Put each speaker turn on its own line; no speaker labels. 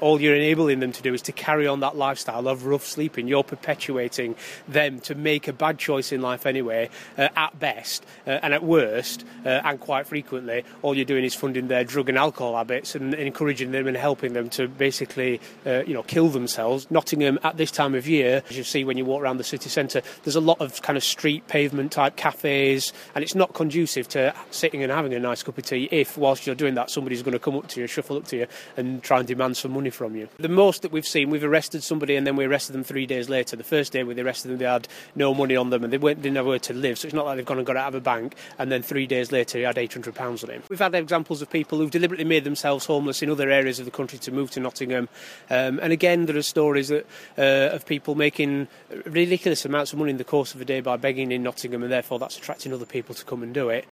all you're enabling them to do is to carry on that lifestyle of rough sleeping. You're perpetuating them to make a bad choice in life anyway, at best, and at worst, and quite frequently, all you're doing is funding their drug and alcohol habits and encouraging them and helping them to basically, kill themselves. Nottingham, at this time of year, as you see when you walk around the city centre, there's a lot of kind of street pavement type cafes, and it's not conducive to sitting and having a nice cup of tea if, whilst you're doing that, somebody's going to come up to you, shuffle up to you and try and demand some money from you. The most that we've seen, we've arrested somebody and then we arrested them 3 days later. The first day we arrested them, they had no money on them and they didn't have where to live, so it's not like they've gone and got it out of a bank, and then 3 days later he had £800 on him. We've had examples of people who've deliberately made themselves homeless in other areas of the country to move to Nottingham, and again there are stories of people making ridiculous amounts of money in the course of a day by begging in Nottingham, and therefore that's attracting other people to come and do it.